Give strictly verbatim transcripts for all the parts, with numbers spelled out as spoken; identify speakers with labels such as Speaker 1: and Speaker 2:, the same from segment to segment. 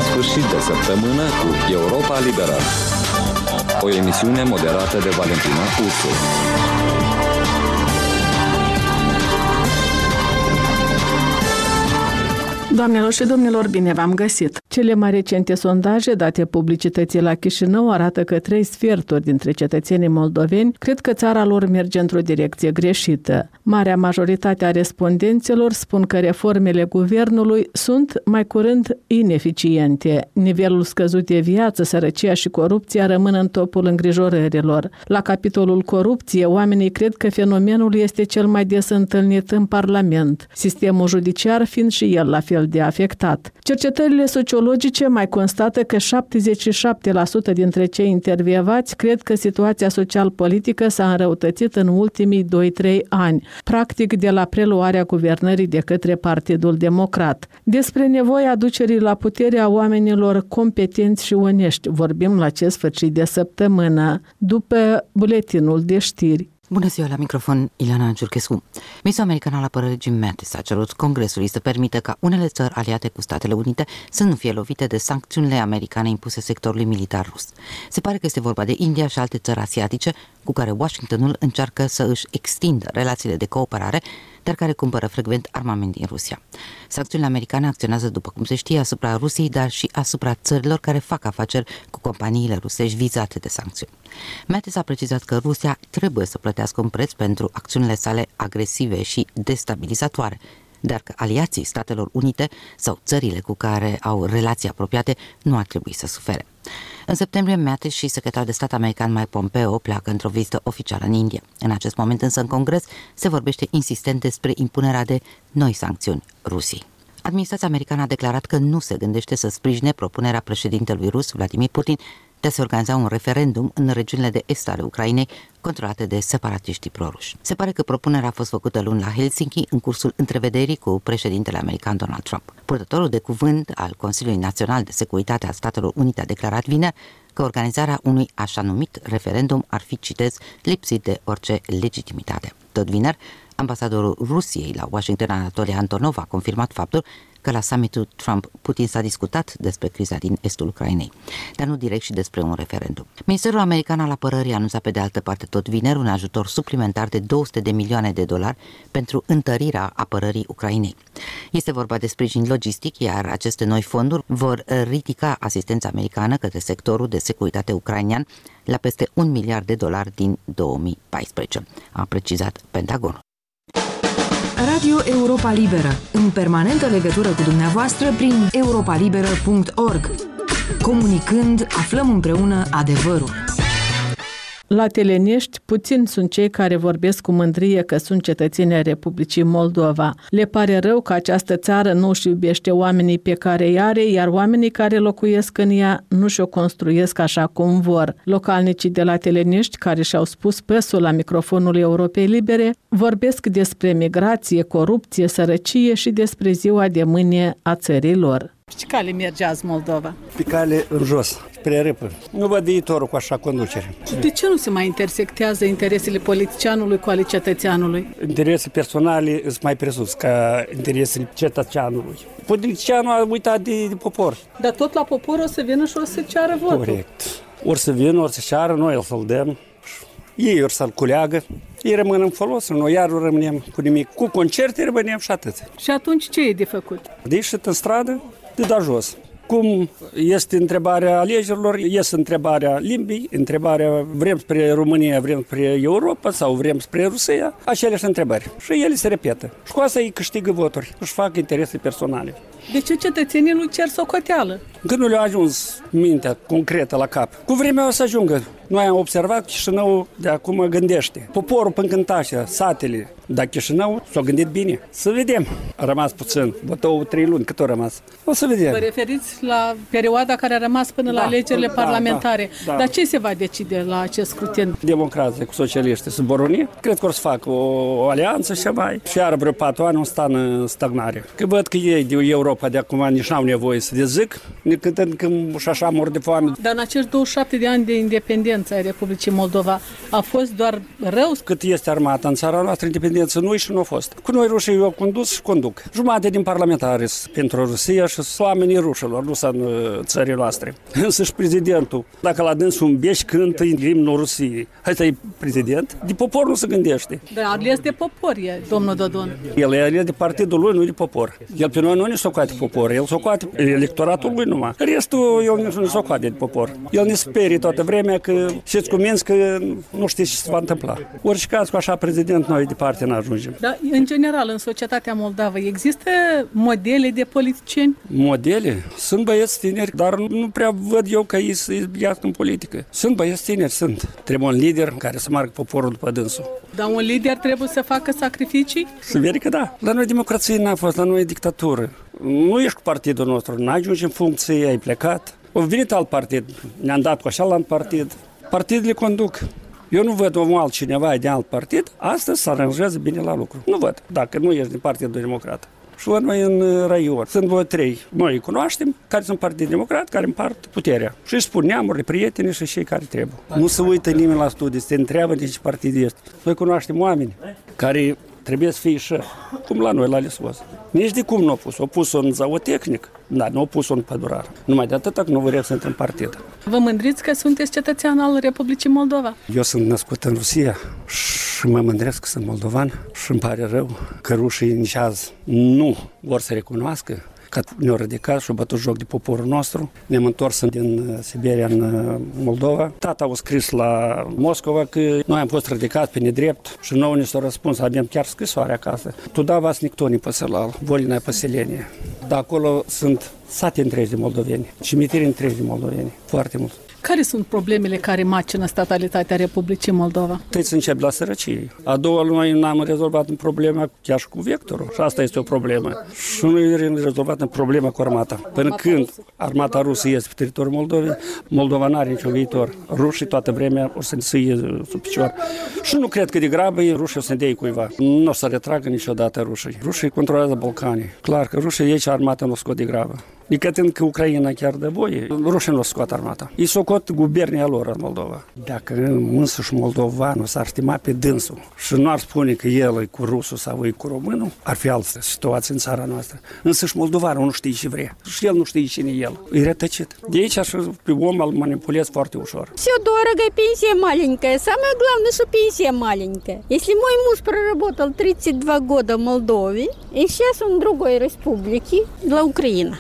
Speaker 1: sfârșit de săptămână cu Europa Liberă, o emisiune moderată de Valentina Ursu.
Speaker 2: Doamnelor și domnilor, bine v-am găsit! Cele mai recente sondaje date publicității la Chișinău arată că trei sferturi dintre cetățenii moldoveni cred că țara lor merge într-o direcție greșită. Marea majoritate a respondenților spun că reformele guvernului sunt mai curând ineficiente. Nivelul scăzut de viață, sărăcia și corupția rămân în topul îngrijorărilor. La capitolul corupție, oamenii cred că fenomenul este cel mai des întâlnit în Parlament, sistemul judiciar fiind și el la fel de afectat. Cercetările sociologice mai constată că șaptezeci și șapte la sută dintre cei intervievați cred că situația social-politică s-a înrăutățit în ultimii doi trei ani, practic de la preluarea guvernării de către Partidul Democrat. Despre nevoia aducerii la putere a oamenilor competenți și onești vorbim la acest sfârșit de săptămână, după buletinul de știri.
Speaker 3: Bună ziua, la microfon Ileana Ciurchescu. Ministrul american al apărării Jim Mattis a cerut Congresului să permită ca unele țări aliate cu Statele Unite să nu fie lovite de sancțiunile americane impuse sectorului militar rus. Se pare că este vorba de India și alte țări asiatice cu care Washingtonul încearcă să își extindă relațiile de cooperare, dar care cumpără frecvent armament din Rusia. Sancțiunile americane acționează, după cum se știe, asupra Rusiei, dar și asupra țărilor care fac afaceri cu companiile rusești vizate de sancțiuni. Mattis a precizat că Rusia trebuie să plătească un preț pentru acțiunile sale agresive și destabilizatoare, dar că aliații Statelor Unite sau țările cu care au relații apropiate nu ar trebui să sufere. În septembrie, Mattis și secretarul de stat american Mike Pompeo pleacă într-o vizită oficială în India. În acest moment însă în Congres se vorbește insistent despre impunerea de noi sancțiuni Rusiei. Administrația americană a declarat că nu se gândește să sprijine propunerea președintelui rus Vladimir Putin de a se organiza un referendum în regiunile de est ale Ucrainei controlate de separatiștii proruși. Se pare că propunerea a fost făcută luni la Helsinki în cursul întrevederii cu președintele american Donald Trump. Purtătorul de cuvânt al Consiliului Național de Securitate al Statelor Unite a declarat vineri că organizarea unui așa numit referendum ar fi, citez, lipsit de orice legitimitate. Tot vineri, ambasadorul Rusiei la Washington, Anatolie Antonov, a confirmat faptul că la summitul Trump-Putin s-a discutat despre criza din estul Ucrainei, dar nu direct și despre un referendum. Ministerul American al Apărării a anunțat pe de altă parte tot vineri un ajutor suplimentar de două sute de milioane de dolari pentru întărirea apărării Ucrainei. Este vorba de sprijin logistic, iar aceste noi fonduri vor ridica asistența americană către sectorul de securitate ucrainean la peste un miliard de dolari din două mii paisprezece, a precizat Pentagonul.
Speaker 4: Radio Europa Liberă, în permanentă legătură cu dumneavoastră prin europa liberă punct org. Comunicând, aflăm împreună adevărul.
Speaker 2: La Telenești, puțini sunt cei care vorbesc cu mândrie că sunt cetățeni ai Republicii Moldova. Le pare rău că această țară nu își iubește oamenii pe care îi are, iar oamenii care locuiesc în ea nu și-o construiesc așa cum vor. Localnicii de la Telenești, care și-au spus păsul la microfonul Europei Libere, vorbesc despre migrație, corupție, sărăcie și despre ziua de mâine a țării lor. Ce cale merge azi Moldova?
Speaker 5: Pe cale în jos, spre râpă. Nu văd viitorul cu așa conducere.
Speaker 2: De ce nu se mai intersectează interesele politicianului cu ale cetățeanului?
Speaker 5: Interesele personale sunt mai presus ca interesele cetățeanului. Politicianul a uitat de, de popor.
Speaker 2: Dar tot la popor o să vină și o să ceară votul.
Speaker 5: Corect. Ori să vină, ori să ceară, noi o să-l dăm. Ei ori să-l culeagă. Ei rămân în folos, noi iar rămânem cu nimic. Cu concerte rămânem și atât.
Speaker 2: Și atunci ce e de făcut?
Speaker 5: De ieșit în stradă, de da jos. Cum este întrebarea alegerilor, este întrebarea limbii, întrebarea vrem spre România, vrem spre Europa sau vrem spre Rusia, aceleași întrebări. Și ele se repetă. Și cu asta ei câștigă voturi, își fac interese personale.
Speaker 2: De ce cetățenii nu cer socoteală?
Speaker 5: Când nu le-a ajuns mintea concretă la cap, cu vremea o să ajungă. Noi am observat că Chișinău de acum gândește. Poporul până cântașa, satele, dar Chișinău s-a gândit bine. Să vedem. A rămas puțin, vă două, trei luni, cât a rămas? O să vedem.
Speaker 2: Vă referiți la perioada care a rămas până da, la alegerile da, parlamentare. Da, da. Dar ce se va decide la acest scrutin?
Speaker 5: Democrația cu socialiștii sunt boruni. Cred că o să facă o, o alianță și mai. Și iară vreo patru ani o sta în stagnare. Că văd că ei de Europa de acum nici n-au nevoie să dezic, cântând că și așa mor de foame.
Speaker 2: Dar în acești douăzeci și șapte de ani de independență, independența Republicii Moldova a fost doar rău?
Speaker 5: Cât este armata în țara noastră, independență nu e și nu a fost. Cu noi rușii eu condus și conduc. Jumătate din parlamentari pentru Rusia și oamenii rușilor, nu sunt țării noastre. Însă și prezidentul, dacă la dânsul un beș cântă imnul Rusiei, ăsta e prezident, de popor nu se gândește.
Speaker 2: Dar ales de popor e, domnul Dodon.
Speaker 5: El e ales de partidul lui, nu de popor. El pe noi nu ne socoate popor, el socoate electoratul lui numai. Restul el nu socoate de popor. El ne sperie toată vremea că știți cu minți că nu știți ce se va întâmpla. Orice caz cu așa prezident noi departe nu ajungem.
Speaker 2: Dar în general în societatea moldavă există modele de politicieni?
Speaker 5: Modele? Sunt băieți tineri, dar nu prea văd eu că ei să iasă în politică. Sunt băieți tineri, sunt. Trebuie un lider care să meargă poporul după dânsul.
Speaker 2: Dar un lider trebuie să facă sacrificii?
Speaker 5: Să vede că da. La noi democrație n-a fost, la noi e dictatură. Nu ești cu partidul nostru, n-ajungi în funcție, ai plecat. A venit alt partid, ne-am dat cu așa la alt partid. Partidele conduc. Eu nu văd om altcineva de alt partid, astăzi se aranjează bine la lucru. Nu văd, dacă nu ești din Partidul Democrat. Și la noi în raion sunt voi trei, noi îi cunoaștem, care sunt Partidul Democrat, care împart puterea. Și îi spun neamurile, prietenii și cei care trebuie. Nu se uită nimeni la studii, se întreabă de ce partid este. Noi cunoaștem oameni care trebuie să fie șef, cum la noi, la Lesvos. Nici de cum nu au pus. Au pus-o în zootehnic, dar nu au pus-o în pădurar. Numai de atât că nu vrea să intre în partid.
Speaker 2: Vă mândriți că sunteți cetățean al Republicii Moldova?
Speaker 5: Eu sunt născut în Rusia și mă mândresc că sunt moldovan și îmi pare rău că rușii nici azi nu vor să recunoască că ne-au ridicat și au bătut joc de poporul nostru. Ne-am întors din Siberia în Moldova. Tata a scris la Moscova că noi am fost ridicați pe nedrept și nouă ne s-a răspuns, avem chiar scrisoare acasă. Tуда вас никто не посылал, вольное поселение. Dar acolo sunt sate întregi de moldoveni, cimitiri întregi de moldoveni, foarte mult.
Speaker 2: Care sunt problemele care macină statalitatea Republicii Moldova?
Speaker 5: Trebuie să încep la sărăcie. A doua, noi n-am rezolvat în problema chiar și cu vectorul. Și asta este o problemă. Și nu e rezolvat în problema cu armata. Până armata când rusă. Armata rusă este pe teritoriul Moldovei, Moldova n-are niciun viitor. Rușii toată vremea o să ne sâie sub picior. Și nu cred că de grabă rușii o să ne dea cuiva. Nu o să retragă niciodată rușii. Rușii controlează Balcanii. Clar că rușii aici armata nu o scot de grabă. Nicătând că Ucraina chiar dă voie, rușii nu scot armata. Ei socot gubernia lor în Moldova. Dacă însuși moldovanul s-ar stima pe dânsul și nu ar spune că el e cu rusul sau e cu românul, ar fi altă situație în țara noastră. Însăși moldovanul nu știe ce vrea. Și el nu știe cine e el. E rătăcit. De aici așa pe om îl manipulez foarte ușor.
Speaker 6: Все дорого, пенсия маленькая. Самое главное, что пенсия маленькая. Если мой муж проработал тридцать два года в Молдове, и сейчас он в другой республике, для Украины.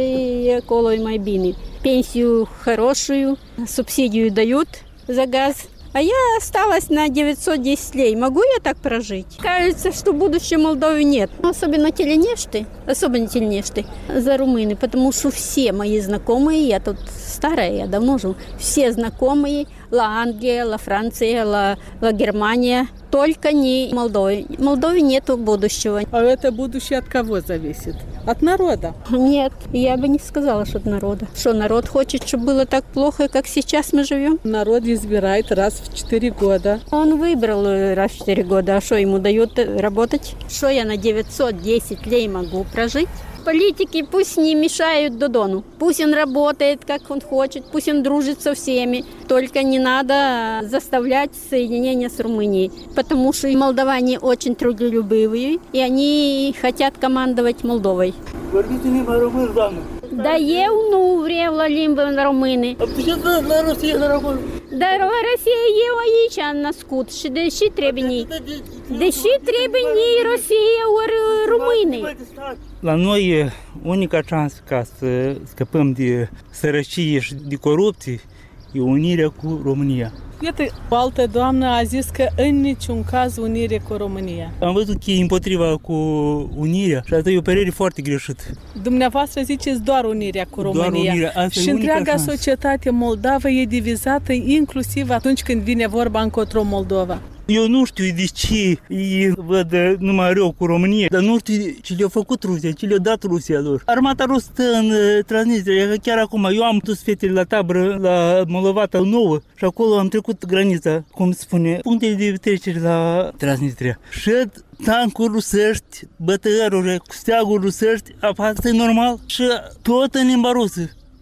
Speaker 6: Și acolo e mai bine. Пенсию хорошую, субсидию дают за газ. А я осталась на девятьсот десять лей. Могу я так прожить? Кажется, что будущего Молдовы нет. Особенно теленешты, особенно теленешты за румыны, потому что все мои знакомые, я тут старая, я давно живу, все знакомые, ла Англия, ла Франция, ла, ла Германия, только не Молдовы. В Молдове нету будущего.
Speaker 2: А это будущее от кого зависит? От народа?
Speaker 6: Нет, я бы не сказала, что от народа. Что народ хочет, чтобы было так плохо, как сейчас мы живем?
Speaker 2: Народ избирает раз в четыре года.
Speaker 6: Он выбрал раз в четыре года, а что ему дают работать? Что я на девятьсот десять лей могу прожить? Политики пусть не мешают Додону. Пусть он работает, как он хочет, пусть он дружит со всеми. Только не надо заставлять соединение с Румынией, потому что молдаване очень трудолюбивые, и они хотят командовать Молдовой.
Speaker 7: Vorbiți limba română, doamnă.
Speaker 6: Dar eu nu vreau la limba română.
Speaker 7: De ce la Rusia, la română?
Speaker 6: Dar la Rusia eu aici am născut și deși trebuie ni, deși trebuie ni Rusia ori române.
Speaker 7: La noi e unica șansă ca să scăpăm de sărăcie și de corupție e unirea cu România.
Speaker 2: Iată, o altă doamnă a zis că în niciun caz unire cu România.
Speaker 7: Am văzut că e împotriva cu unirea și asta e o părere foarte greșită.
Speaker 2: Dumneavoastră ziceți doar unirea cu România.
Speaker 7: Doar unirea, asta
Speaker 2: și
Speaker 7: e unica
Speaker 2: întreaga
Speaker 7: șansă.
Speaker 2: societate moldavă e divizată inclusiv atunci când vine vorba încotro Moldova.
Speaker 7: Eu nu știu de ce ei văd numai rău cu România, dar nu știu ce le-a făcut Rusia, ce le-a dat Rusia lor. Armata rusă stă în Transnistria, chiar acum eu am dus fetele la tabără la Molovata nouă și acolo am trecut granița, cum se spune, punctele de trecere la Transnistria. Și tancuri rusești, bătăăruri cu steaguri rusești, asta e normal și tot în limba rusă.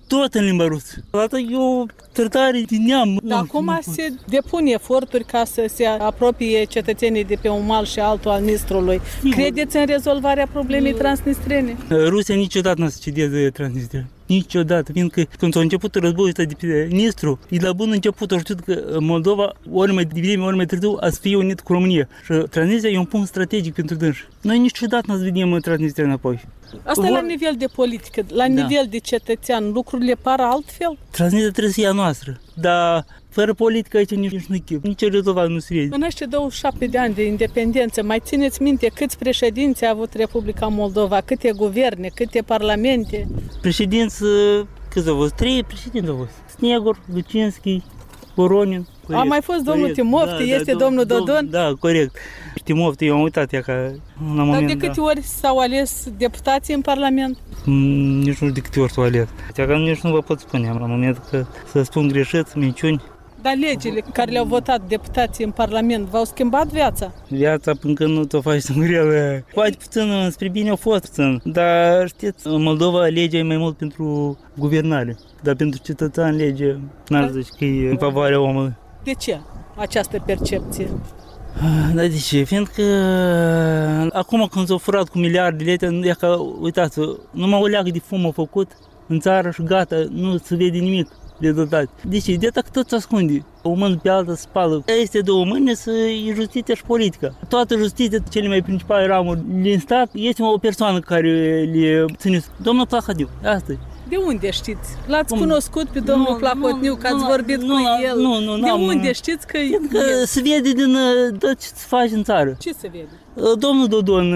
Speaker 7: tot în limba rusă. Asta e o tratare de neam.
Speaker 2: Dar acum se depun eforturi ca să se apropie cetățenii de pe un mal și altul al Nistrului. Credeți în rezolvarea problemei transnistrene?
Speaker 7: Rusia niciodată nu se cedeze Transnistria. Niciodată, fiindcă când s-a început războiul ăsta de pe Nistru, e la bun început au știut că Moldova, ori mai devreme, ori mai târziu, a să fie unit cu România. Și Transnistria e un punct strategic pentru dânsi. Noi niciodată nu vedem Transnistria înapoi.
Speaker 2: Asta Vor... la nivel de politică, la da. nivel de cetățean, lucrurile par altfel?
Speaker 7: Transnistria trebuie să fie a noastră, dar fără politică aici nici nu chip, nici rezolvat nu se vede.
Speaker 2: În acești douăzeci și șapte de ani de independență, mai țineți minte câți președinți a avut Republica Moldova, câte guverne, câte parlamente?
Speaker 7: Președinți, câți au fost? Trei președinți au fost. Snegur, Lucinski, Voronin.
Speaker 2: A mai fost domnul Timofte, da, este da, domnul Dodon?
Speaker 7: Da, corect. Timofte, eu am uitat ea ca la moment.
Speaker 2: Dar de câte da. ori s-au ales deputații în Parlament?
Speaker 7: Mm, nici nu știu de câte ori s-au ales. Că nici nu vă pot spune la moment că să spun greșit, minciuni.
Speaker 2: Dar legile care le-au votat deputații în Parlament v-au schimbat viața?
Speaker 7: Viața până când nu te faci singură. Poate puțin, spre bine a fost puțin. Dar știți, în Moldova legea e mai mult pentru guvernare. Dar pentru cetățean legea n-ar zice că e în favoarea omului.
Speaker 2: De ce această percepție?
Speaker 7: Da, de ce? Fiindcă acum când s-au furat cu miliarde de lei, e ca, uitați, numai o leagă de fum a făcut în țară și gata, nu se vede nimic de dotat. De ce? De atac tot se ascunde. O mână pe alta spală. Este două mâini să e justiția și politica. Toată justiția, cele mai principale ramuri din stat, este o persoană care le ține. Domnul Plahotniuc, asta e.
Speaker 2: De unde știți? L-ați Cum? cunoscut pe domnul nu, Plahotniuc, că ați nu, vorbit nu, cu el.
Speaker 7: Nu, nu,
Speaker 2: de unde știți că e
Speaker 7: că se vede din da, ce se face în țară.
Speaker 2: Ce se vede?
Speaker 7: Domnul Dodon,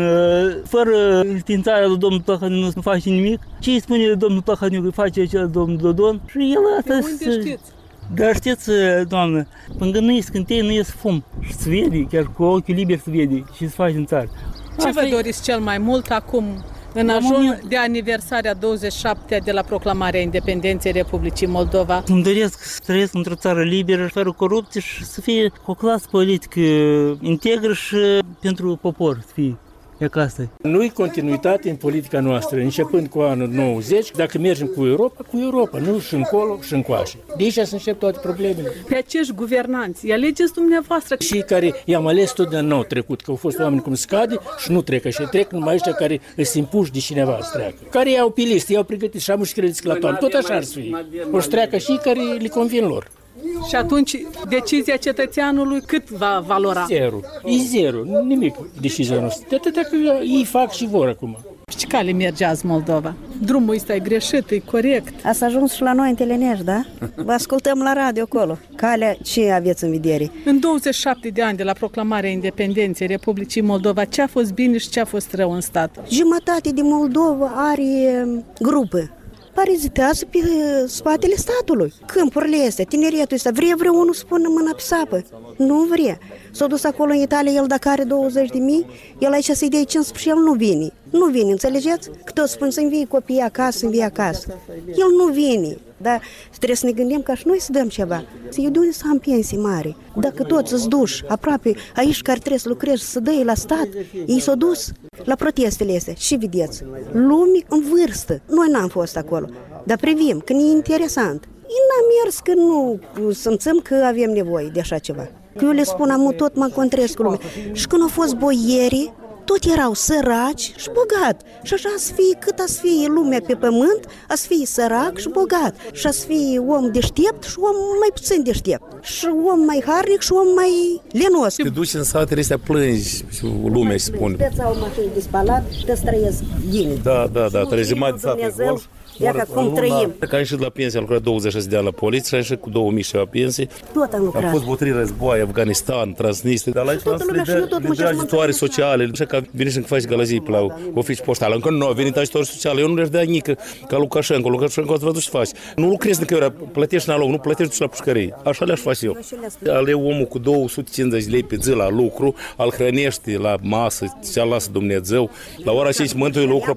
Speaker 7: fără înștiințarea lui domnul Plahotniuc nu face nimic. Ce îi spune domnul Plahotniuc, îi face acel domnul Dodon. Și el asta...
Speaker 2: De unde se... știți?
Speaker 7: Dar știți, doamnă, până când nu e scântei, nu e fum. Și se vede, chiar cu ochiul liber se vede ce se face în țară.
Speaker 2: Ce
Speaker 7: asta
Speaker 2: vă
Speaker 7: e...
Speaker 2: doriți cel mai mult acum? În ajun de aniversarea douăzeci și șaptea de la proclamarea independenței Republicii Moldova.
Speaker 7: Îmi doresc să trăiesc într-o țară liberă, fără corupție și să fie o clasă politică integră și pentru popor să fie. E ca asta.
Speaker 8: Nu-i continuitate în politica noastră, începând cu anul nouăzeci, dacă mergem cu Europa, cu Europa, nu și încolo și încoace. De aici să încep toate problemele.
Speaker 2: Pe acești guvernanți, îi alegeți dumneavoastră.
Speaker 8: Și care i-am ales tot de nou trecut, că au fost oameni cum scade și nu trec așa, trec numai ăștia care îți impuși de cineva să treacă. Care iau pe listă, iau pregătit și am și credeți la toamnă, tot așa ar fi. O să treacă și care le convin lor.
Speaker 2: Și atunci decizia cetățeanului cât va valora?
Speaker 8: Zero. E zero. Nimic decizia noastră. De atâta că ei fac și vor acum.
Speaker 2: Ce cale merge azi Moldova? Drumul ăsta e greșit, e corect.
Speaker 9: Ați ajuns și la noi în Telenești, da? Vă ascultăm la radio acolo. Calea ce aveți în vedere?
Speaker 2: În douăzeci și șapte de ani de la proclamarea independenței Republicii Moldova, ce a fost bine și ce a fost rău în stat?
Speaker 9: Jumătate de Moldova are grupe. Parazitează pe spatele statului. Câmpurile astea, tineretul ăsta, vrea vreunul să pună mâna pe sapă? Nu vrea. S-a dus acolo în Italia, el dacă are douăzeci de mii, el aici să-i dea cincisprezece și el nu vine. Nu vine, înțelegeți? Că toți spun să învii copiii acasă, să învii acasă. El nu vine. Dar trebuie să ne gândim ca și noi să dăm ceva. Eu de unde să am pensii mari? Dacă toți îți duși aproape aici care trebuie să lucrezi, să dai la stat, ei s-au dus la protestele astea. Și vedeți, lume în vârstă. Noi n-am fost acolo, dar privim că e interesant. Eu n-am mers că nu simțim că avem nevoie de așa ceva. Că eu le spun, am tot mă încontrez cu lumea. Și când au fost boierii, tot erau săraci și bogat. Și așa să fie, cât să fie lumea pe pământ, a să fie sărac și bogat. Și a să fie om deștept și om mai puțin deștept. Și om mai harnic și om mai lenos.
Speaker 10: Te duci în satele astea, plângi și lumea își spune.
Speaker 9: Te-ți au mașini de spalat, te-ți trăiesc bine.
Speaker 10: Da, da, da, trăiești mai de satul.
Speaker 9: Ia că cum trăim.
Speaker 10: Că am ieșit la pensie, am lucrat douăzeci și șase de ani la poliție și am ieșit cu două mii și ceva pensie.
Speaker 9: Tot am lucrat.
Speaker 10: Am fost bătrâni război, Afganistan, Transnistria, dar la aici le dea ajutoare sociale. Așa că vine și când faci galazii pe la oficii poștale. Încă nu au venit ajutoare sociale. Eu nu le-aș dea nică ca Lukashenko. Lukashenko ați văzut ce faci. Nu lucrezi nicăieri, plătești nalog, nu plătești duci la pușcărie. Așa le-aș face eu. Aleu omul cu două sute cincizeci de lei pe zi la lucru, îl hrănești la masă, ce-l lasă Dumnezeu. La ora cinci mântui lucru,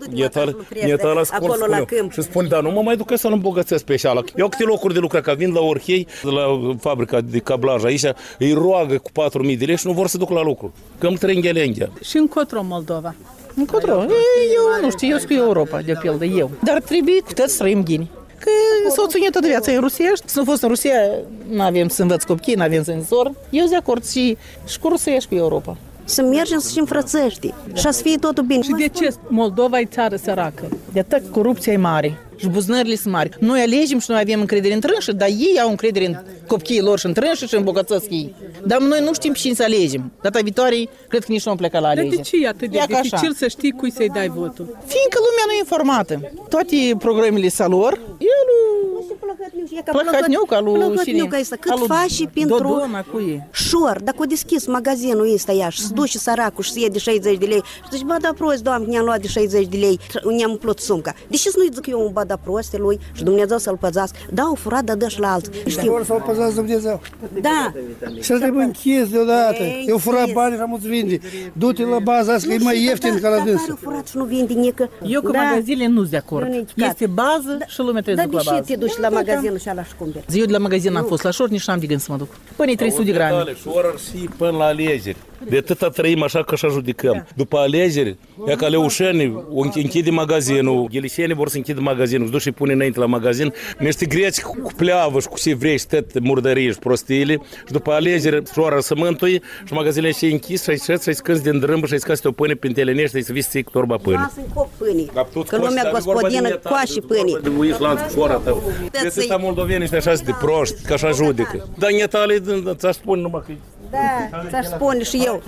Speaker 10: e tala scurs și spune, da, nu mă mai duc să-l îmbogățesc pe așa. Eu câte locuri de lucru, că vin la Orhei, la fabrica de cablaj aici, îi roagă cu patru mii de lei și nu vor să duc la lucru. Că îmi trânghelengea.
Speaker 2: Și încotro Moldova?
Speaker 11: Încotro? Eu nu știu, eu sunt cu Europa, de pildă, eu. Dar trebuie cu toți să trăim gine. Că soțul meu toată viața e rusești. Să nu fost în Rusia, nu avem să învăț copii, nu avem senzor. Eu sunt de acord și, și cu Rusia și cu Europa.
Speaker 9: Să mergem să fim frățești și să fie totul bine.
Speaker 2: Și de ce Moldova e țară săracă?
Speaker 11: De atât corupția e mare și buzunările sunt mari. Noi alegem și noi avem încredere în trânși, dar ei au încredere în copiii lor și în trânși și în bogățăți ei. Dar noi nu știm cine să alegem. Data viitoare, cred că nici nu am plecat la alegeri.
Speaker 2: Dar de ce e atât de
Speaker 11: Ia
Speaker 2: dificil
Speaker 11: așa.
Speaker 2: să știi cui să-i dai votul?
Speaker 11: Fiindcă lumea nu e informată. Toate programele sa lor, el plăcătniu ca lui cine?
Speaker 9: Cât faci și pentru
Speaker 11: Dodona, cu ei.
Speaker 9: șor, dacă o deschis magazinul ăsta ea și se duce săracul și se ia de șaizeci de lei și zici, bă, da prost, doamne, ne-am luat de șaizeci de lei, ne-am umplut sumca. De ce să nu-i zic eu un bă, da proste lui și Dumnezeu să-l păzească? Da, o furat, dar dă și la alții.
Speaker 12: Știu. Să-l păzească Dumnezeu.
Speaker 9: Da.
Speaker 12: Și-l trebuie închis deodată. Eu furat bani și am îți vinde. Du-te la baza asta, că e mai ieftin ca la dânsă.
Speaker 9: Dar furat și nu vinde nică.
Speaker 11: Eu cu magazinele nu sunt de acord. Este bază și lumea trebuie să duc la bază.
Speaker 9: Dar de ce te duci la magazinul și ala și cumperi?
Speaker 11: Eu de la magazin am fost la șor, nici n-am de gând să mă duc. Până trei sute de grame.
Speaker 10: Șor și până la alegeri. De atâta trăim așa că așa judecăm. După alegeri, ea ca leușeni închide magazinul, ghelișenii vor să închidă magazinul, se duce și pune înainte la magazin, niște greci cu pleavă și cu ce vrei și tot murdării și prostiile și după alegeri șoara să mântuie și magazinele și închis și ai să-i scânzi din drâmbă și ai scazi o pâine prin telenești și să vii să ții cu torba pâine.
Speaker 9: Lasă-i cop pâinii, că lumea gospodină coașe pâinii.
Speaker 10: De uiți lanț cu șoara tău. De atâta moldovenii sunt așa de proști, că așa judecă. Dar netale ți-aș spune numai că...
Speaker 9: Da, ți-aș spune și eu.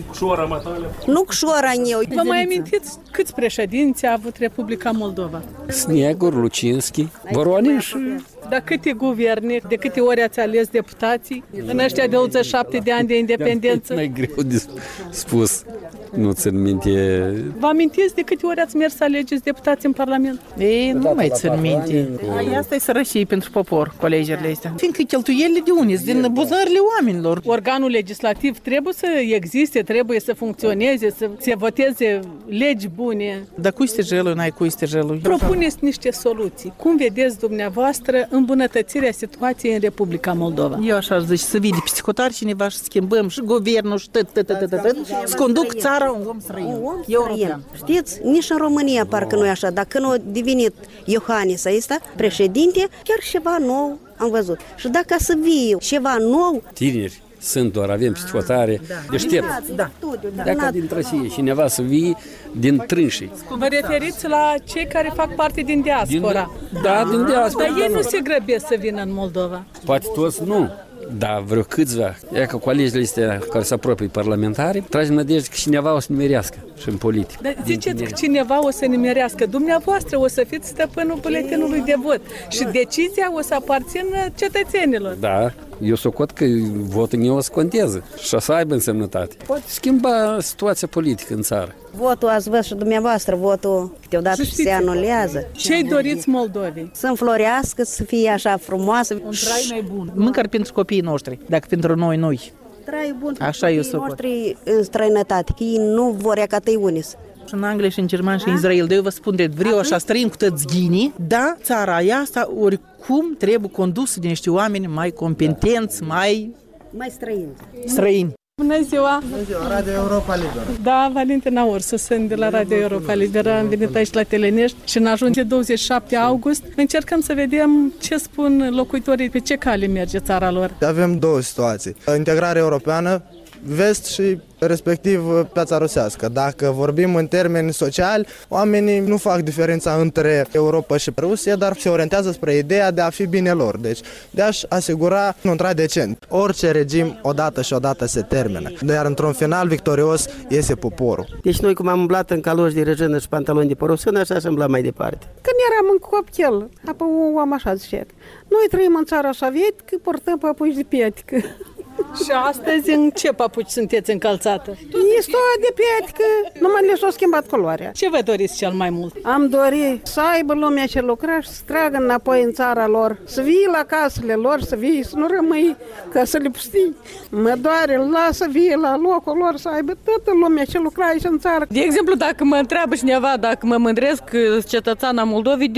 Speaker 9: Nu cu șoara eu.
Speaker 2: Vă mai amintiți câți președinți a avut Republica Moldova?
Speaker 5: Snegur, Lucinski, Voronin și...
Speaker 2: Dar câte guverne, de câte ori ați ales deputații în ăștia de douăzeci și șapte de ani de independență?
Speaker 5: E mai greu de spus. Nu țin minte.
Speaker 2: Vă amintiți de câte ori ați mers să alegeți deputați în Parlament?
Speaker 11: Ei, nu mai țin minte. Asta e sărășie pentru popor, cu alegerile astea. Fiindcă cheltuielile de unii din buzunările oamenilor.
Speaker 2: Organul legislativ trebuie să existe, trebuie să funcționeze, să se voteze legi bune.
Speaker 11: Dar cui este gelul, n-ai cui este gelul?
Speaker 2: Propuneți niște soluții. Cum vedeți dumneavoastră îmbunătățirea situației în Republica Moldova?
Speaker 11: Eu așa zic, să vii de psihotar cineva și schimbăm și guvernul și tot, tot, tot, tot, tot, să conduc țara un om străin.
Speaker 9: Un om străin. Știți, nici în România parcă nu e așa. Dacă nu a devenit Iohannis ăsta președinte, chiar ceva nou am văzut. Și dacă să vii ceva nou...
Speaker 5: Tineri sunt doar, avem psihotare, deștept.
Speaker 11: Da.
Speaker 5: Dacă dintre ei cineva să vii din trânșii.
Speaker 2: Vă referiți la cei care fac parte din diaspora?
Speaker 5: Din, da, din diaspora.
Speaker 2: Dar ei nu se grăbesc să vină în Moldova.
Speaker 5: Poate toți nu. Da, vreo câțiva. E ca cu alegerile astea care se apropie parlamentare, tragem nădejde că cineva o să nimerească și în politică.
Speaker 2: Dar ziceți că cineva o să nimerească. Dumneavoastră o să fiți stăpânul buletinului de vot și decizia o să aparțină cetățenilor.
Speaker 5: Da, eu socot că votul meu o să conteze și o să aibă însemnătate. Poate schimba situația politică în țară.
Speaker 9: Votul, ați văzut și dumneavoastră, votul câteodată se anulează.
Speaker 2: Ce-i doriți Moldovei?
Speaker 9: Să înflorească, să fie așa frumoasă.
Speaker 11: Un trai mai bun. Măcar pentru copiii noștri, dacă pentru noi, noi.
Speaker 9: Trai bun
Speaker 11: așa eu
Speaker 9: copiii noștri în străinătate, că ei nu vor ea ca tăiunis.
Speaker 11: Și în Anglia, și în German, și în Israel. De eu vă spun de vreau așa străin cu tăți ghinii, da, țara asta oricum trebuie condusă de niște oameni mai competenți, mai...
Speaker 9: Mai străini.
Speaker 11: Străini.
Speaker 2: Bună ziua!
Speaker 13: Bună ziua, Radio Europa Liberă.
Speaker 2: Da, Valentina Orsu, sunt de la Radio Europa Liberă, am venit aici la Telenești și în ajunge douăzeci și șapte august. Încercăm să vedem ce spun locuitorii, pe ce cale merge țara lor.
Speaker 13: Avem două situații. Integrare europeană, vest și respectiv piața rusească. Dacă vorbim în termeni sociali, oamenii nu fac diferența între Europa și Rusia, dar se orientează spre ideea de a fi bine lor, deci de a-și asigura un trai decent. Orice regim odată și odată se termină, iar într-un final victorios iese poporul.
Speaker 14: Deci noi cum am umblat în caloși de răjână și pantaloni de porosână, așa și umblat mai departe.
Speaker 15: Când eram în copil, apoi am așa zicea, noi trăim în țara sovietică, purtăm papuci de pietică.
Speaker 2: Și astăzi în ce papuci sunteți încălțată?
Speaker 15: Este de pietică, numai le s-a schimbat culoarea.
Speaker 2: Ce vă doriți cel mai mult?
Speaker 15: Am dorit să aibă lumea ce lucra și să tragă înapoi în țara lor, să vii la casele lor, să vii, să nu rămâi ca să le pustii. Mă doare, lasă vie la locul lor, să aibă toată lumea ce lucra aici în țară.
Speaker 2: De exemplu, dacă mă întreabă cineva dacă mă mândresc cetățeana Moldovei, deloc.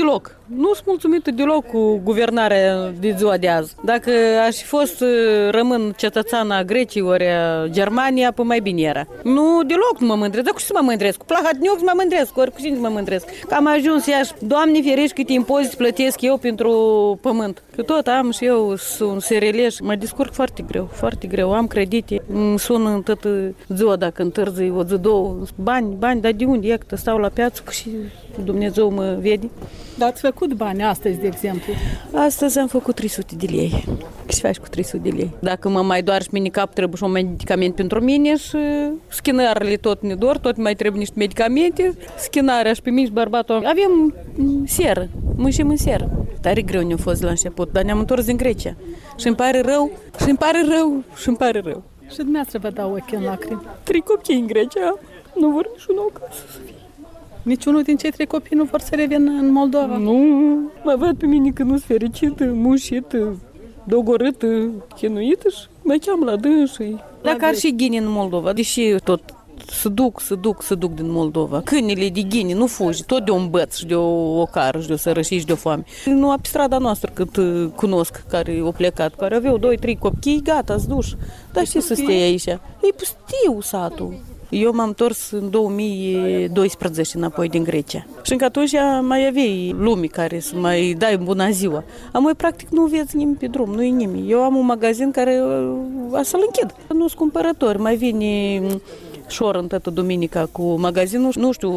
Speaker 16: Nu sunt mulțumită deloc cu guvernarea de ziua de azi. Dacă aș fi fost rămân cetățeana Greciei ori a Germania, păi mai bine era. Nu, deloc nu mă mândresc. Dar cu ce să mă mândresc? Cu Plahatniuc mă mândresc, ori cu cine să mă mândresc? Că am ajuns Iași, Doamne ferești câte impozite plătesc eu pentru pământ. Că tot am și eu un sereleș, mă descurc foarte greu, foarte greu. Am credite, îmi sună în toată ziua dacă întârzi o zi, două, bani, bani, dar de unde? E că stau la piață și Dumnezeu mă vede.
Speaker 2: Dar ați făcut bani astăzi, de exemplu?
Speaker 16: Astăzi am făcut trei sute de lei. Ce faci cu trei sute de lei? Dacă mă mai doar și mine cap, trebuie și un medicament pentru mine și schinarele tot ne dor, tot mai trebuie niște medicamente. Schinarea și pe mine și bărbatul. Avem seră, muncim în seră. Tare greu ne-a fost la început, dar ne-am întors din Grecia. Și îmi pare rău, și îmi pare rău, și îmi pare rău.
Speaker 2: Și dumneavoastră vă dau ochii în lacrimi.
Speaker 16: Trei copii în Grecia, nu vor niciunul acasă să fie.
Speaker 2: Niciunul din cei trei copii nu vor să revină în Moldova?
Speaker 16: Nu, mă văd pe mine că nu-s fericită, mușită, dogorâtă, chinuită și mă cheamă la dânsii. Dacă ar și ghini în Moldova, deși tot se duc, se duc, se duc din Moldova. Câinele de ghini nu fugi, tot de un băț și de o ocară și de o sărășie și de o foame. Nu pe strada noastră cât cunosc care au plecat, care aveau doi, trei copii, gata, s duși. Dar ce să stai aici? E pustiu satul. Eu m-am întors în două mii doisprezece înapoi din Grecia. Și încă atunci mai aveai lumii care să mai dai bună ziua. Amoi, practic, nu vezi nimeni pe drum, nu e nimeni. Eu am un magazin care a să-l închid. Nu-s cumpărători, mai vine șor în toată duminica cu magazinul. Nu știu,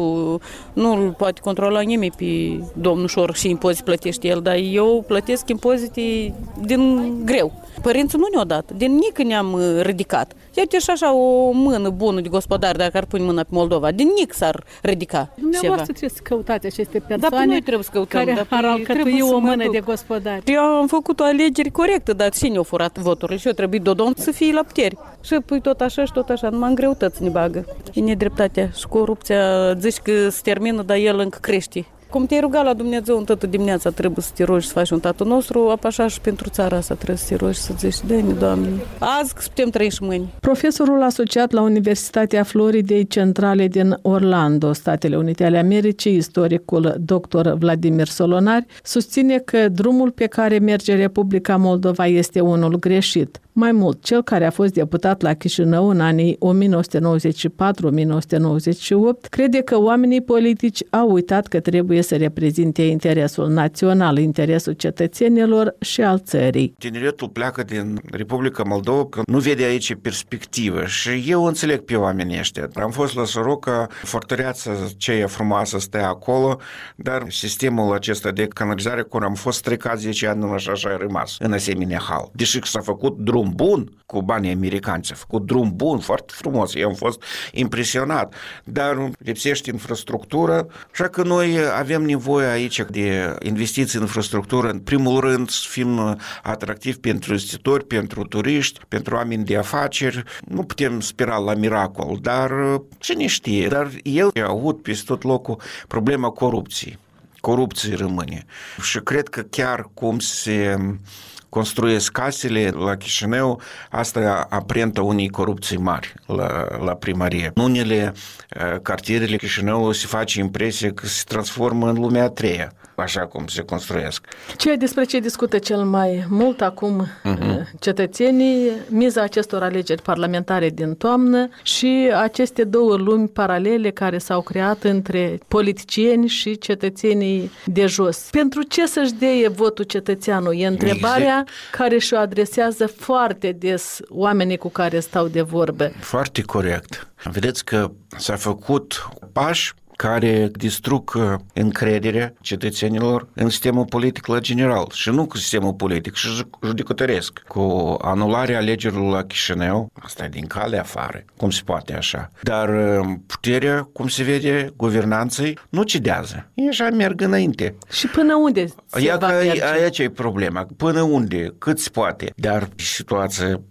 Speaker 16: nu-l poate controla nimeni pe domnul șor și impozit plătește el, dar eu plătesc impozite din greu. Părinții nu ne-au dat, din nici ne-am ridicat. Iată și așa o mână bună de gospodar, dacă ar pune mâna pe Moldova, din nici s-ar ridica.
Speaker 2: Dumneavoastră trebuie să căutați aceste persoane
Speaker 16: da, noi trebuie să căutăm,
Speaker 2: care ar alcătui o mână de gospodari.
Speaker 16: Eu am făcut o alegere corectă, dar cine a furat voturile? Și eu trebuie Dodon să fie la putere. Și păi tot așa și tot așa, numai în greutăți ne bagă. E nedreptatea și corupția, zici că se termină, dar el încă crește. Cum te-ai rugat la Dumnezeu în toată dimineața, trebuie să te rogi să faci un Tatăl nostru, apa și pentru țara asta trebuie să te rogi să zici, dă-ne, Doamne, azi că putem trăi și mâini.
Speaker 2: Profesorul asociat la Universitatea Floridei Centrale din Orlando, Statele Unite ale Americii, istoricul doctor Vladimir Solonari, susține că drumul pe care merge Republica Moldova este unul greșit. Mai mult, cel care a fost deputat la Chișinău în anii o mie nouă sute nouăzeci și patru - o mie nouă sute nouăzeci și opt, crede că oamenii politici au uitat că trebuie să reprezinte interesul național, interesul cetățenilor și al țării.
Speaker 17: Tineretul pleacă din Republica Moldova că nu vede aici perspectivă și eu înțeleg pe oamenii ăștia. Am fost la Soroca, fortăreața ceea frumoasă stă acolo, dar sistemul acesta de canalizare care am fost stricat zece ani și așa a rămas în asemenea hal. Deși s-a făcut drum bun cu banii americani, s-a făcut drum bun, foarte frumos, eu am fost impresionat, dar lipsește infrastructură, așa că noi avem nevoie aici de investiții în infrastructură, în primul rând să fim atractivi pentru investitori, pentru turiști, pentru oameni de afaceri. Nu putem spera la miracol, dar cine știe, dar el a avut peste tot locul problema corupției. Corupție rămâne. Și cred că chiar cum se construiesc casele la Chișinău, asta aprentă unei corupții mari la, la primărie. În unele cartierele Chișinăului se face impresia că se transformă în lumea a treia, așa cum se construiesc.
Speaker 2: Ce despre ce discută cel mai mult acum uh-huh. cetățenii, miza acestor alegeri parlamentare din toamnă și aceste două lumi paralele care s-au creat între politicieni și cetățenii de jos. Pentru ce să-și deie votul cetățeanul? E întrebarea exact. Care și-o adresează foarte des oamenii cu care stau de vorbă.
Speaker 17: Foarte corect. Vedeți că s-a făcut pași care distrug încrederea cetățenilor în sistemul politic la general și nu cu sistemul politic, și judecătoresc. Cu anularea alegerilor la Chișinău, asta e din cale afară, cum se poate așa. Dar puterea, cum se vede, guvernanței, nu cedează. Ei așa merg înainte.
Speaker 2: Și până unde se
Speaker 17: Ia
Speaker 2: va
Speaker 17: că
Speaker 2: merge?
Speaker 17: Aici e problema. Până unde? Cât se poate? Dar situația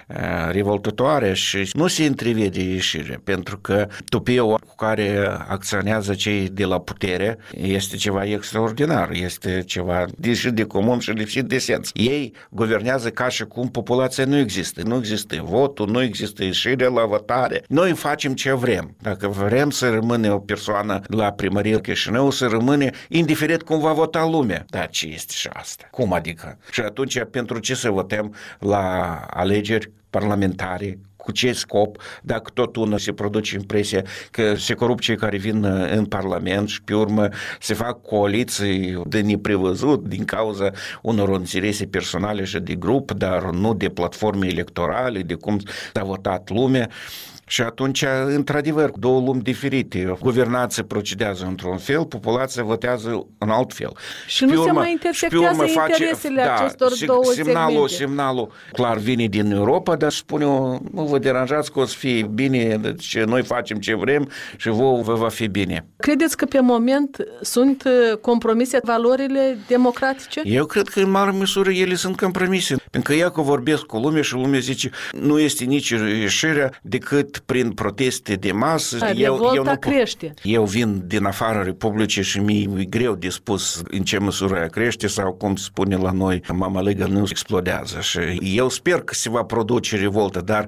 Speaker 17: revoltătoare și nu se întrevede ieșire, pentru că tupiul cu care acționează cei de la putere este ceva extraordinar, este ceva lipsit de comun și lipsit de sens. Ei guvernează ca și cum populația nu există, nu există votul, nu există ieșire la votare. Noi facem ce vrem. Dacă vrem să rămâne o persoană la primărie Chișinău, să rămâne indiferent cum va vota lumea. Dar ce este și asta? Cum adică? Și atunci pentru ce să votăm la alegeri parlamentare? Cu ce scop, dacă tot unul se produce impresia că se corup cei care vin în Parlament și pe urmă se fac coaliții de neprevăzut din cauza unor interese personale și de grup, dar nu de platforme electorale, de cum s-a votat lumea. Și atunci, într-adevăr, două lumi diferite. Guvernația procedează într-un fel, populația votează în alt fel.
Speaker 2: Și nu urmă, se mai intersectează interesele face, acestor da, două
Speaker 17: semnalul,
Speaker 2: segmente.
Speaker 17: Semnalul clar vine din Europa, dar spune, nu vă deranjați că o să fie bine, deci noi facem ce vrem și vouă vă va fi bine.
Speaker 2: Credeți că pe moment sunt compromise valorile democratice?
Speaker 17: Eu cred că în mare măsură ele sunt compromise. Pentru că ea că vorbesc cu lumea și lumea zice, nu este nici ieșirea decât prin proteste de masă.
Speaker 2: A,
Speaker 17: eu, eu, nu,
Speaker 2: crește.
Speaker 17: eu vin din afara Republicii și mi-e greu de spus în ce măsură ea crește sau cum se spune la noi, mamaligă nu explodează. Și eu sper că se va produce revoltă, dar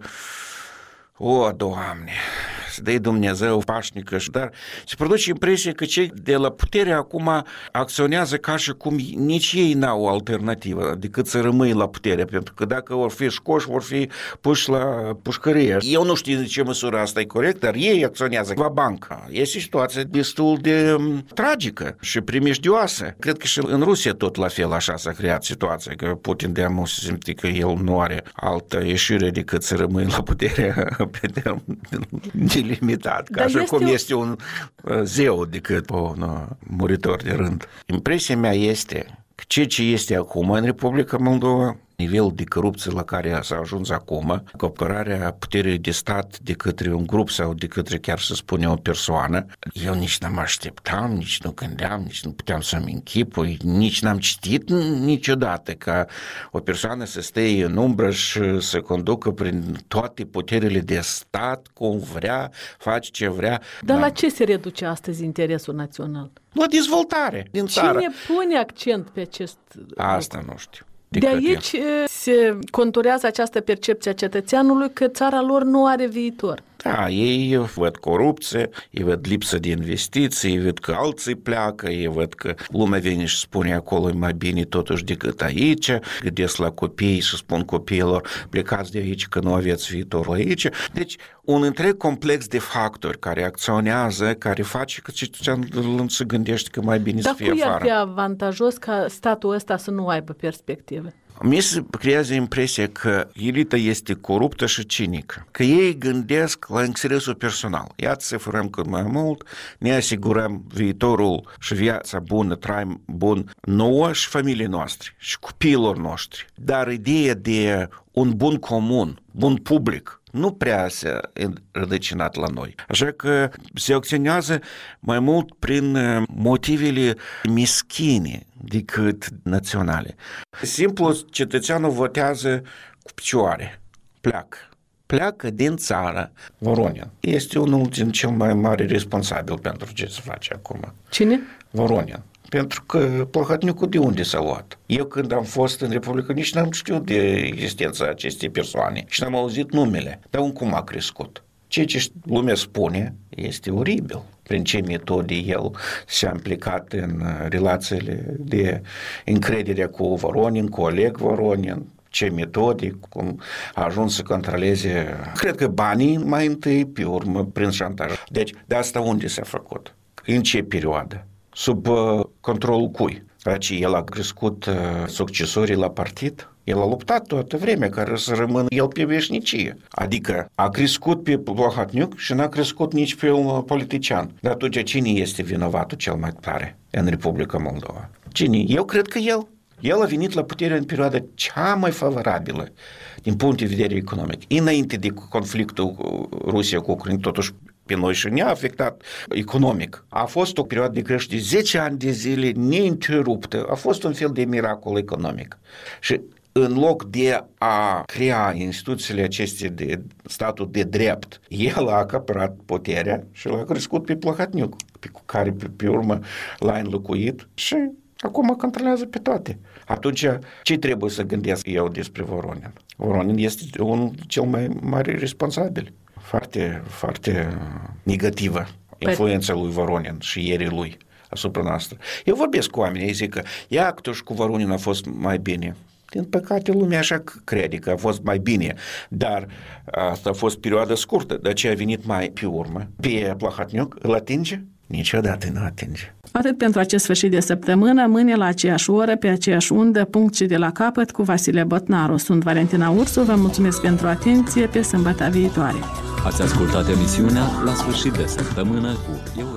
Speaker 17: o, Doamne, să dai Dumnezeu pașnică, dar se produce impresia că cei de la putere acum acționează ca și cum nici ei n-au o alternativă decât să rămâi la putere, pentru că dacă vor fi scoși, vor fi puși la pușcărie. Eu nu știu de ce măsură asta e corect, dar ei acționează va banca. Este situația destul de tragică și primejdioasă. Cred că și în Rusia tot la fel așa s-a creat situația, că Putin de amul se simte că el nu are altă ieșire decât să rămâi la putere pe termen limitat, ca așa cum o... este un zeu decât un muritor de rând. Impresia mea este că ceea ce este acum în Republica Moldova, nivelul de corupție la care s-a ajuns acum, cooperarea puterii de stat de către un grup sau de către chiar să spune o persoană, eu nici n-am așteptam, nici nu gândeam, nici nu puteam să-mi închipui, nici n-am citit niciodată ca o persoană să stea în umbră și să conducă prin toate puterile de stat, cum vrea, face ce vrea.
Speaker 2: Dar la ce se reduce astăzi interesul național?
Speaker 17: La dezvoltare din țară.
Speaker 2: Cine pune accent pe acest
Speaker 17: Asta
Speaker 2: lucru?
Speaker 17: Nu știu.
Speaker 2: De aici eu. se conturează această percepție a cetățeanului că țara lor nu are viitor.
Speaker 17: Da, ei văd corupție, ei văd lipsă de investiții, ei văd că alții pleacă, ei văd că lumea vine și spune acolo e mai bine totuși decât aici, gândesc la copii și spun copiilor plecați de aici că nu aveți viitorul aici. Deci un întreg complex de factori care acționează, care face că cetățeanul se gândește că mai bine
Speaker 2: Dar
Speaker 17: să fie afară.
Speaker 2: Dar cui ar fi avantajos ca statul ăsta să nu aibă perspective?
Speaker 17: Mi se creează impresia că elita este coruptă și cinică, că ei gândesc la interesul personal. Iată să furăm cât mai mult, ne asigurăm viitorul și viața bună, trai bun nouă și familiei noastre și copiilor noștri. Dar ideea de un bun comun, bun public, nu prea se rădăcinat la noi. Așa că se acționează mai mult prin motivele meschine decât naționale. Simplu, cetățeanul votează cu picioare, pleacă. Pleacă din țară. Voronin este unul din cel mai mare responsabil pentru ce se face acum.
Speaker 2: Cine?
Speaker 17: Voronin. Pentru că Plahotniucul de unde s-a luat? Eu când am fost în Republică nici n-am știut de existența acestei persoane și n-am auzit numele. Dar cum a crescut? Ceea ce lumea spune este oribil. Prin ce metode el s-a implicat în relațiile de încredere cu Voronin, cu Oleg Voronin, ce metode, cum a ajuns să controleze, cred că banii mai întâi, pe urmă, prin șantaj. Deci, de asta unde s-a făcut? În ce perioadă? Sub uh, controlul cui? Deci el a crescut uh, succesorii la partid? El a luptat toată vremea care să rămână el pe veșnicie. Adică a crescut pe Plahotniuc și n-a crescut nici pe un politician. Dar atunci cine este vinovatul cel mai tare în Republica Moldova? Cine? Eu cred că el. El a venit la putere în perioada cea mai favorabilă din punct de vedere economic. Înainte de conflictul Rusia cu Ucraina, totuși pe noi și ne-a afectat economic. A fost o perioadă de creștere de zece ani de zile neîntreruptă. A fost un fel de miracol economic. Și în loc de a crea instituțiile acestea de statul de drept, el a acaparat puterea și l-a crescut pe Plahotniuc, pe care pe, pe urmă l-a înlocuit și acum controlează pe toate. Atunci, ce trebuie să gândesc eu despre Voronin? Voronin este unul cel mai mare responsabil. Foarte, foarte negativă influența lui Voronin și ierii lui asupra noastră. Eu vorbesc cu oamenii, ei zic că Iactu și cu Voronin a fost mai bine. Din păcate, lumea așa crede că a fost mai bine, dar asta a fost perioada scurtă, de aceea a venit mai pe urmă. Pe Plahotniuc îl atinge? Niciodată nu atinge.
Speaker 2: Atât pentru acest sfârșit de săptămână, mâine la aceeași oră, pe aceeași undă, punct și de la capăt cu Vasile Botnaru. Sunt Valentina Ursu, vă mulțumesc pentru atenție, pe sâmbătă viitoare.
Speaker 1: Ați ascultat emisiunea La sfârșit de săptămână cu eu.